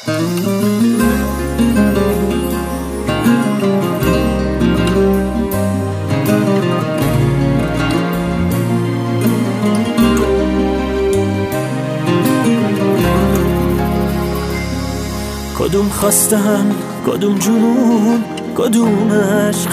کدوم خواستن، کدوم جنون، کدوم عشق؟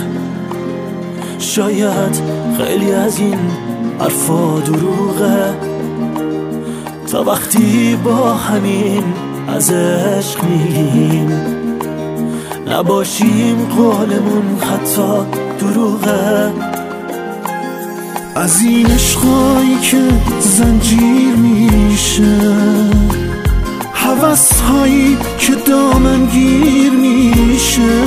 شاید خیلی از این حرفا دروغه، تا وقتی با همین از عشق میگیم نباشیم قولمون حتی دروغه. از این عشقایی که زنجیر میشه، هوس هایی که دامنگیر میشه،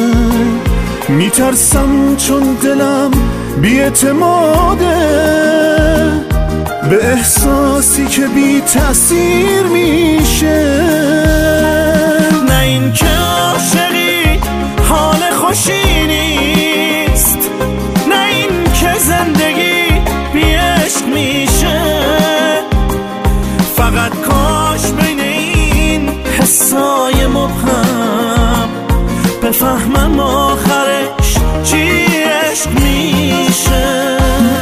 میترسم چون دلم بی‌اعتماده به احساسی که بی تأثیر میشه. نه این که عاشقی حال خوشی نیست، نه این که زندگی بی عشق میشه. فقط کاش بین این حسای مبهم بفهمم آخرش چی عشق میشه.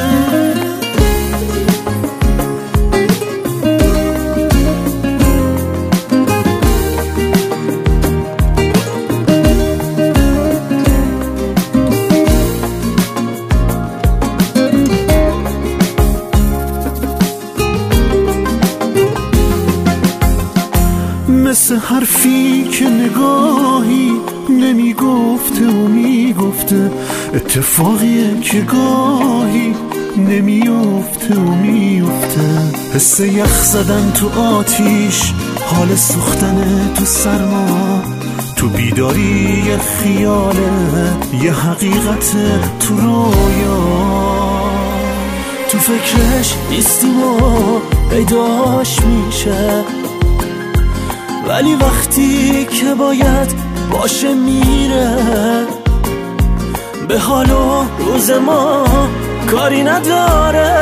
مثل حرفی که نگاهی نمیگفته و میگفته، اتفاقیه که گاهی نمیفته و میفته. حس یخ زدن تو آتیش، حال سوختن تو سرما، تو بیداری یه خیاله، یه حقیقت تو رویا. تو فکرش نیستیم و پیداش میشه، ولی وقتی که باید باشه میره. به حال و روز ما کاری نداره،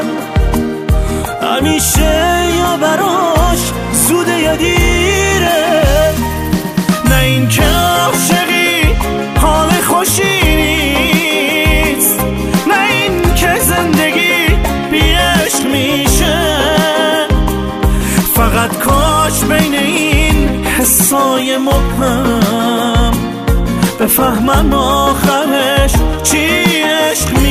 همیشه یا براش زوده یا دیره. نه این که عاشقی حال خوشی نیست، نه این که زندگی بی عشق میشه. فقط کاش بین این حسای مبهم بفهمم آخرش چی عشق